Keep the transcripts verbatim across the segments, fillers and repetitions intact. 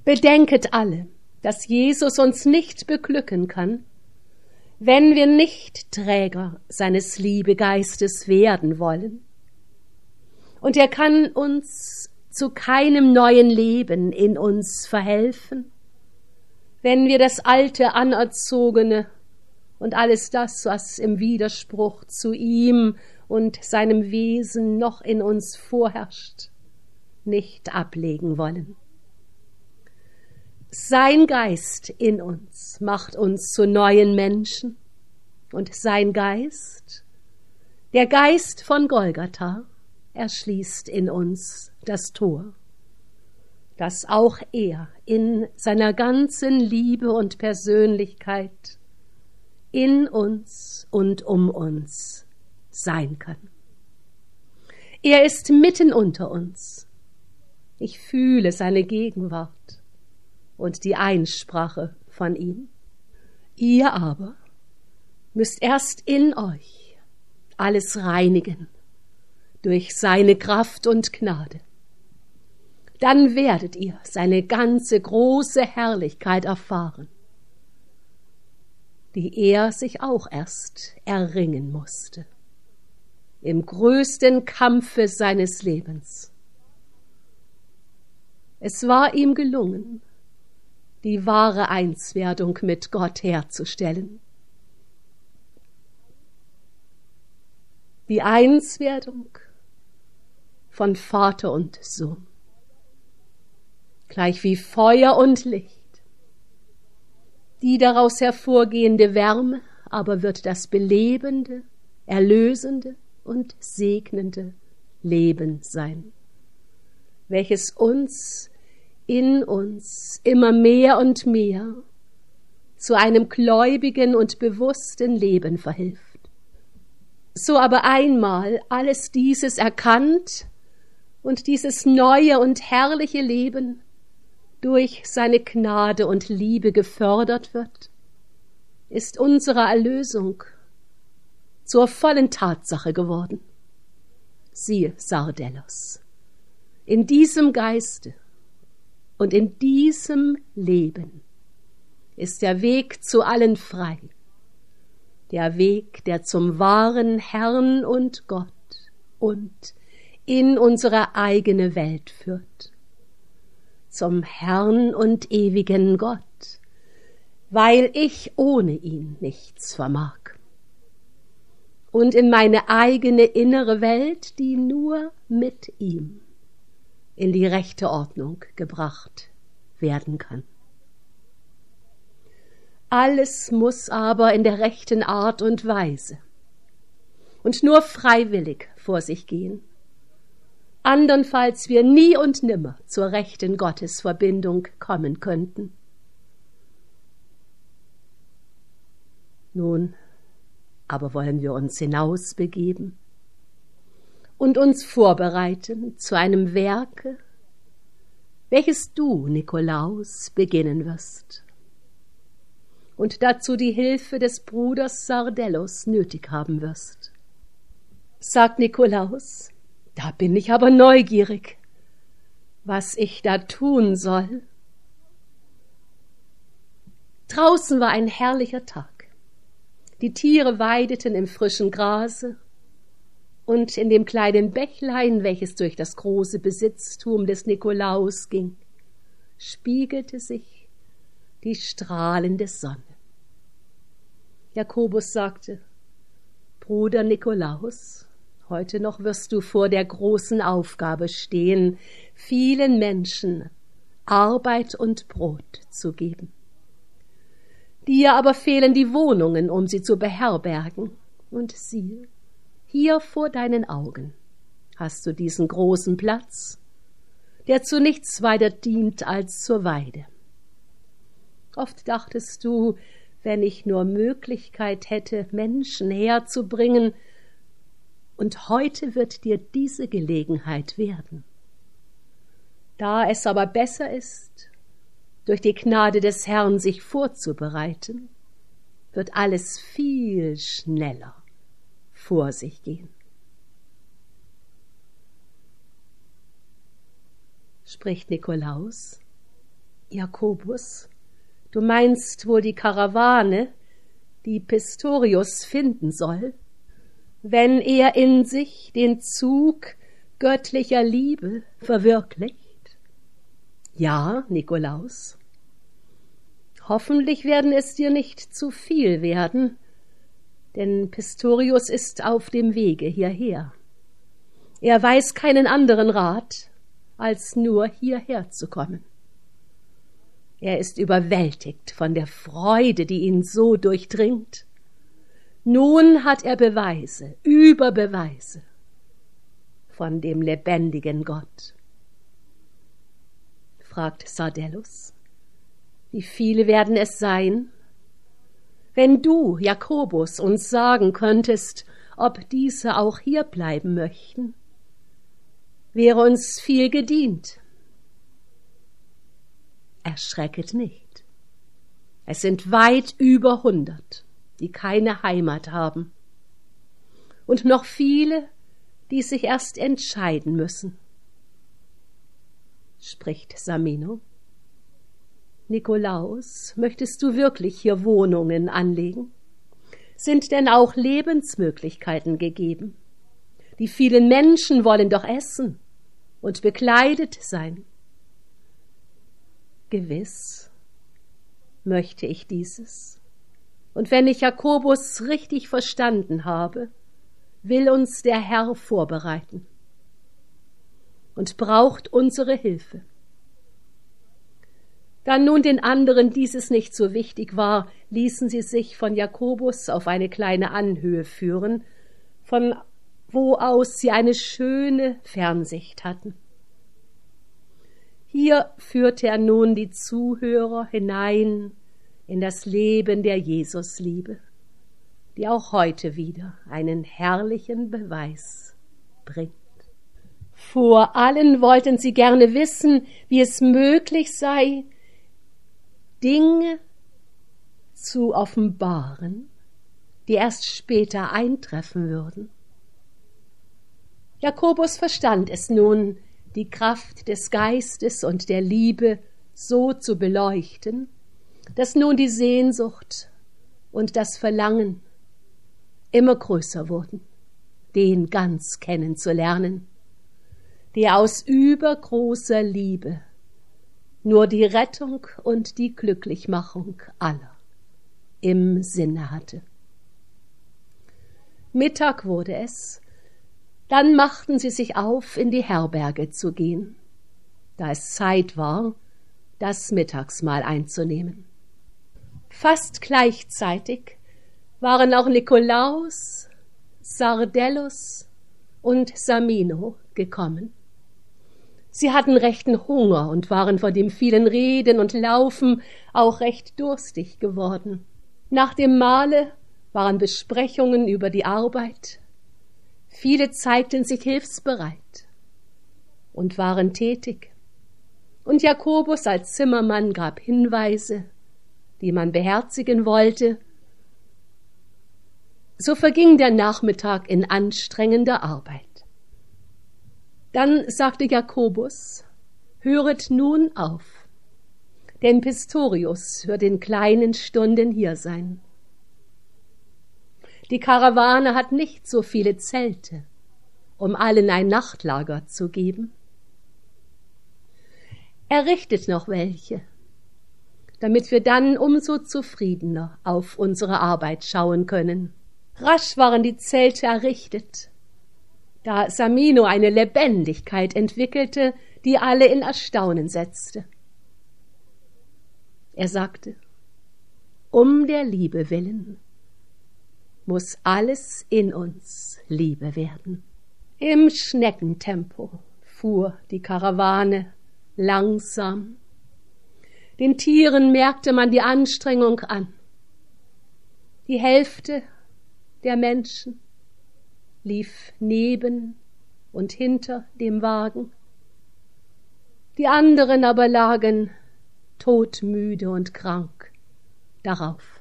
Bedenket alle, dass Jesus uns nicht beglücken kann, wenn wir nicht Träger seines Liebegeistes werden wollen. Und er kann uns zu keinem neuen Leben in uns verhelfen, wenn wir das alte, anerzogene und alles das, was im Widerspruch zu ihm und seinem Wesen noch in uns vorherrscht, nicht ablegen wollen. Sein Geist in uns macht uns zu neuen Menschen, und sein Geist, der Geist von Golgatha, erschließt in uns das Tor, dass auch er in seiner ganzen Liebe und Persönlichkeit in uns und um uns sein kann. Er ist mitten unter uns. Ich fühle seine Gegenwart und die Einsprache von ihm. Ihr aber müsst erst in euch alles reinigen durch seine Kraft und Gnade. Dann werdet ihr seine ganze große Herrlichkeit erfahren, die er sich auch erst erringen musste, im größten Kampfe seines Lebens. Es war ihm gelungen, die wahre Einswerdung mit Gott herzustellen. Die Einswerdung von Vater und Sohn, gleich wie Feuer und Licht. Die daraus hervorgehende Wärme aber wird das belebende, erlösende und segnende Leben sein, welches uns in uns immer mehr und mehr zu einem gläubigen und bewussten Leben verhilft. So aber einmal alles dieses erkannt und dieses neue und herrliche Leben durch seine Gnade und Liebe gefördert wird, ist unsere Erlösung zur vollen Tatsache geworden. Siehe Sardellos, in diesem Geiste und in diesem Leben ist der Weg zu allen frei, der Weg, der zum wahren Herrn und Gott und in unsere eigene Welt führt, zum Herrn und ewigen Gott, weil ich ohne ihn nichts vermag, und in meine eigene innere Welt, die nur mit ihm in die rechte Ordnung gebracht werden kann. Alles muss aber in der rechten Art und Weise und nur freiwillig vor sich gehen. Andernfalls wir nie und nimmer zur rechten Gottesverbindung kommen könnten. Nun aber wollen wir uns hinausbegeben und uns vorbereiten zu einem Werke, welches du, Nikolaus, beginnen wirst und dazu die Hilfe des Bruders Sardellos nötig haben wirst. Sagt Nikolaus, da bin ich aber neugierig, was ich da tun soll. Draußen war ein herrlicher Tag. Die Tiere weideten im frischen Grase, und in dem kleinen Bächlein, welches durch das große Besitztum des Nikolaus ging, spiegelte sich die strahlende Sonne. Jakobus sagte, Bruder Nikolaus, heute noch wirst du vor der großen Aufgabe stehen, vielen Menschen Arbeit und Brot zu geben. Dir aber fehlen die Wohnungen, um sie zu beherbergen. Und siehe, hier vor deinen Augen hast du diesen großen Platz, der zu nichts weiter dient als zur Weide. Oft dachtest du, wenn ich nur Möglichkeit hätte, Menschen herzubringen, und heute wird dir diese Gelegenheit werden. Da es aber besser ist, durch die Gnade des Herrn sich vorzubereiten, wird alles viel schneller vor sich gehen. Spricht Nikolaus, Jakobus, du meinst wohl die Karawane, die Pistorius finden soll, wenn er in sich den Zug göttlicher Liebe verwirklicht? Ja, Nikolaus. Hoffentlich werden es dir nicht zu viel werden, denn Pistorius ist auf dem Wege hierher. Er weiß keinen anderen Rat, als nur hierher zu kommen. Er ist überwältigt von der Freude, die ihn so durchdringt. Nun hat er Beweise über Beweise von dem lebendigen Gott. Fragt Sardellus, wie viele werden es sein? Wenn du, Jakobus, uns sagen könntest, ob diese auch hier bleiben möchten, wäre uns viel gedient. Erschrecket nicht. Es sind weit über hundert, die keine Heimat haben, und noch viele, die sich erst entscheiden müssen. Spricht Samino. Nikolaus, möchtest du wirklich hier Wohnungen anlegen? Sind denn auch Lebensmöglichkeiten gegeben? Die vielen Menschen wollen doch essen und bekleidet sein. Gewiss möchte ich dieses. Und wenn ich Jakobus richtig verstanden habe, will uns der Herr vorbereiten und braucht unsere Hilfe. Da nun den anderen dieses nicht so wichtig war, ließen sie sich von Jakobus auf eine kleine Anhöhe führen, von wo aus sie eine schöne Fernsicht hatten. Hier führte er nun die Zuhörer hinein in das Leben der Jesusliebe, die auch heute wieder einen herrlichen Beweis bringt. Vor allen wollten sie gerne wissen, wie es möglich sei, Dinge zu offenbaren, die erst später eintreffen würden. Jakobus verstand es nun, die Kraft des Geistes und der Liebe so zu beleuchten, dass nun die Sehnsucht und das Verlangen immer größer wurden, den ganz kennenzulernen, der aus übergroßer Liebe nur die Rettung und die Glücklichmachung aller im Sinne hatte. Mittag wurde es, dann machten sie sich auf, in die Herberge zu gehen, da es Zeit war, das Mittagsmahl einzunehmen. Fast gleichzeitig waren auch Nikolaus, Sardellus und Samino gekommen. Sie hatten rechten Hunger und waren von dem vielen Reden und Laufen auch recht durstig geworden. Nach dem Mahle waren Besprechungen über die Arbeit. Viele zeigten sich hilfsbereit und waren tätig. Und Jakobus als Zimmermann gab Hinweise, die man beherzigen wollte. So verging der Nachmittag in anstrengender Arbeit. Dann sagte Jakobus, höret nun auf, denn Pistorius wird in kleinen Stunden hier sein. Die Karawane hat nicht so viele Zelte, um allen ein Nachtlager zu geben. Errichtet noch welche, damit wir dann umso zufriedener auf unsere Arbeit schauen können. Rasch waren die Zelte errichtet, da Samino eine Lebendigkeit entwickelte, die alle in Erstaunen setzte. Er sagte, um der Liebe willen muss alles in uns Liebe werden. Im Schneckentempo fuhr die Karawane langsam. Den Tieren merkte man die Anstrengung an. Die Hälfte der Menschen lief neben und hinter dem Wagen. Die anderen aber lagen todmüde und krank darauf.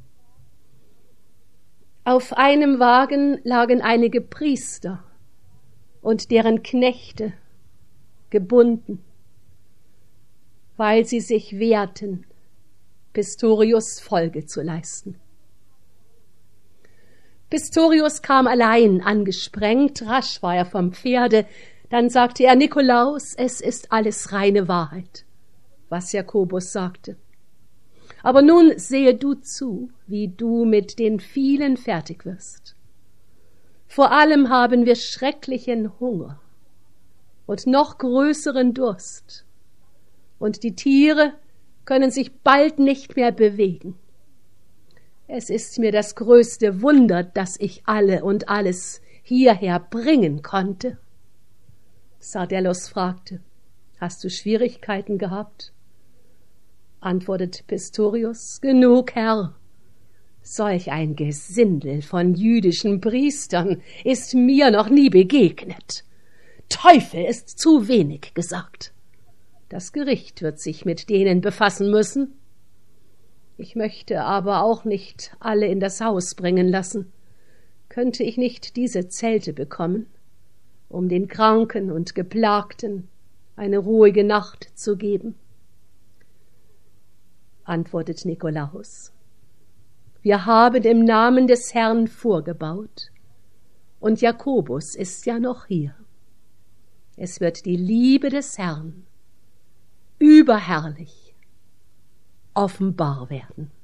Auf einem Wagen lagen einige Priester und deren Knechte gebunden. weil sie sich wehrten, Pistorius Folge zu leisten. Pistorius kam allein angesprengt, rasch war er vom Pferde, dann sagte er: Nikolaus, es ist alles reine Wahrheit, was Jakobus sagte. Aber nun sehe du zu, wie du mit den vielen fertig wirst. Vor allem haben wir schrecklichen Hunger und noch größeren Durst, und die Tiere können sich bald nicht mehr bewegen. Es ist mir das größte Wunder, dass ich alle und alles hierher bringen konnte. Sardellos fragte: Hast du Schwierigkeiten gehabt? Antwortet Pistorius: Genug, Herr. Solch ein Gesindel von jüdischen Priestern ist mir noch nie begegnet. Teufel ist zu wenig gesagt. Das Gericht wird sich mit denen befassen müssen. Ich möchte aber auch nicht alle in das Haus bringen lassen. Könnte ich nicht diese Zelte bekommen, um den Kranken und Geplagten eine ruhige Nacht zu geben? Antwortet Nikolaus: Wir haben im Namen des Herrn vorgebaut, und Jakobus ist ja noch hier. Es wird die Liebe des Herrn überherrlich offenbar werden.